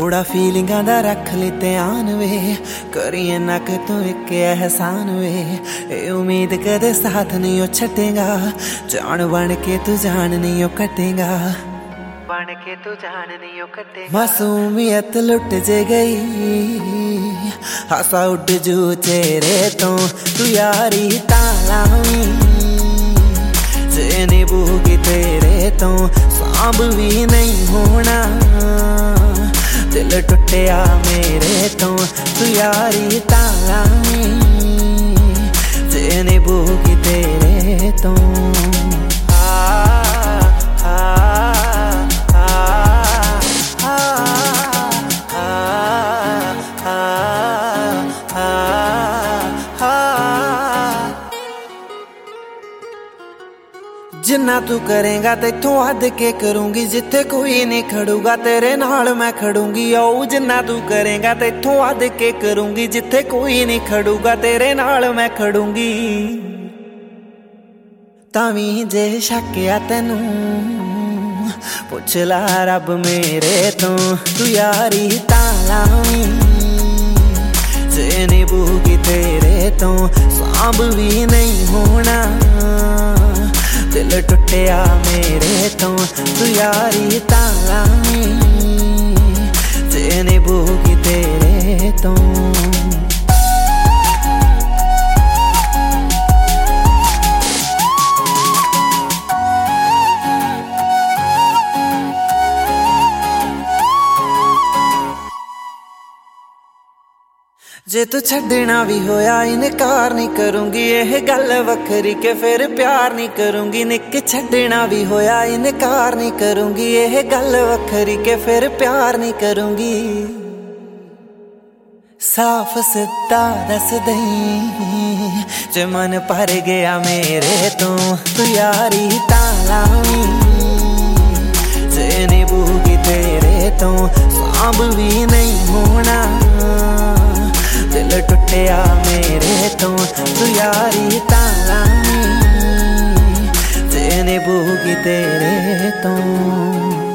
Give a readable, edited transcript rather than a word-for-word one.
थोड़ा फीलिंगां दा रख ले ध्यान वे, करिए ना कि तू एक एहसान वे। ए उम्मीद कदे साथ नहीं ओ छटेगा, जान बन के तू जान नहीं ओ कटेगा, बन के तू जान नहीं ओ कटेगा। मासूमियत लुट जे गई, हासा उड़ जू चेहरे तो तू यारी तालावी, जे निभूगी तेरे तो सांभ भी नहीं होना। दिल टुटिया मेरे तो तू यारी तालावी, जे निभूगी तेरे तो। जिन्ना तू करेगा तेथों हद के करूंगी, जिथे कोई नहीं खड़ूगा तेरे नाल मैं खड़ूंगी। ओ जिन्ना तू करेगा तेथों हद के करूंगी, जिथे कोई नहीं खड़ूगा तेरे नाल मैं खड़ूंगी। तावी जे शक आ तैनू पुछ ला रब मेरे तो, तू यारी तालावी, जे निभूगी तेरे तो सांभ भी नहीं होना। दिल टुटिया मेरे तो तू यारी तालावी, जे निभूगी तेरे तो। जे तू छड़ना भी होया इनकार नहीं करूंगी, यह गल वखरी के फिर प्यार नहीं करूंगी। निक छड़ना भी होया इनकार नहीं करूंगी, यह गल वखरी के फिर प्यार नहीं करूंगी। साफ सिद्धा दस दई जे मन भर गया मेरे तो, तू यारी तालावी, जे निभूगी तेरे तो सांभ भी नहीं होना। दिल टुटिया मेरे तो तू यारी तालावी, जे निभूगी तेरे तो।